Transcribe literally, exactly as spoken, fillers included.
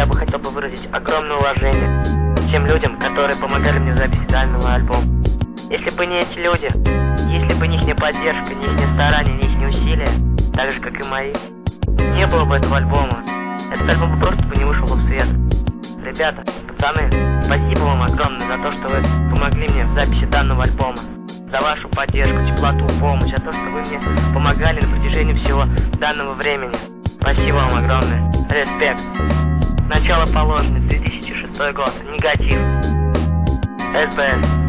я бы хотел бы выразить огромное уважение тем людям, которые помогали мне в записи данного альбома. Если бы не эти люди, если бы не их поддержка, не их старания, не их усилия, так же, как и мои, не было бы этого альбома. Этот альбом бы просто бы не вышел в свет. Ребята, пацаны, спасибо вам огромное за то, что вы помогли мне в записи данного альбома, за вашу поддержку, теплоту, помощь, за то, что вы мне помогали на протяжении всего данного времени. Спасибо вам огромное. Респект. Начало положено, две тысячи шестой год. Негатив. СБС.